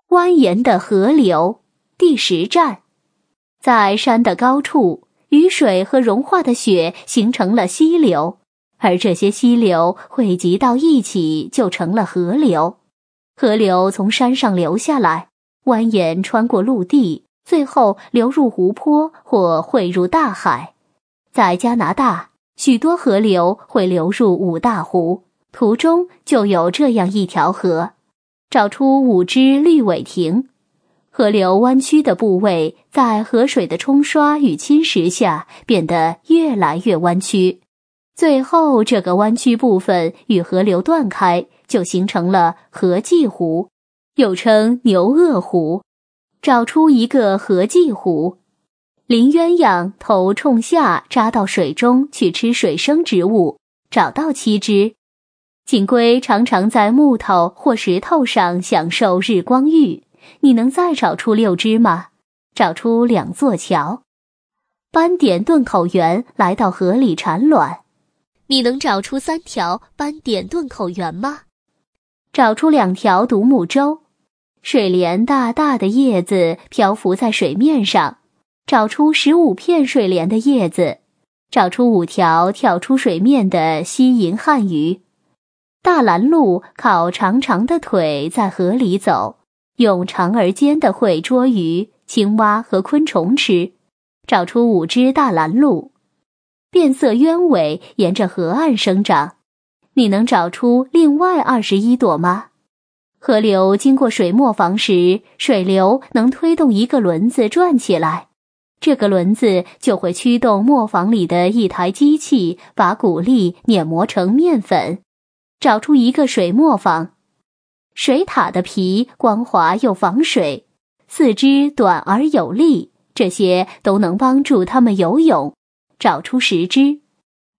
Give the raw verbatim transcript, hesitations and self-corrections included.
蜿蜒的河流。第十站，在山的高处，雨水和融化的雪形成了溪流，而这些溪流汇集到一起就成了河流。河流从山上流下来，蜿蜒穿过陆地，最后流入湖泊或汇入大海。在加拿大，许多河流会流入五大湖，图中就有这样一条河。找出五只绿尾亭。河流弯曲的部位在河水的冲刷与侵蚀下变得越来越弯曲，最后这个弯曲部分与河流断开，就形成了河际湖，又称牛轭湖。找出一个河际湖。林鸳鸯头冲下扎到水中去吃水生植物，找到七只。锦龟常常在木头或石头上享受日光浴，你能再找出六只吗？找出两座桥。斑点顿口螈来到河里产卵，你能找出三条斑点顿口螈吗？找出两条独木舟。水莲大大的叶子漂浮在水面上，找出十五片水莲的叶子，找出五条跳出水面的西银汉鱼。大蓝鹭靠长长的腿在河里走，用长而尖的喙捉鱼、青蛙和昆虫吃，找出五只大蓝鹭。变色鸢尾沿着河岸生长，你能找出另外二十一朵吗？河流经过水磨坊时，水流能推动一个轮子转起来，这个轮子就会驱动磨坊里的一台机器把谷粒碾磨成面粉。找出一个水磨坊。水獭的皮光滑又防水，四肢短而有力，这些都能帮助它们游泳。找出十只。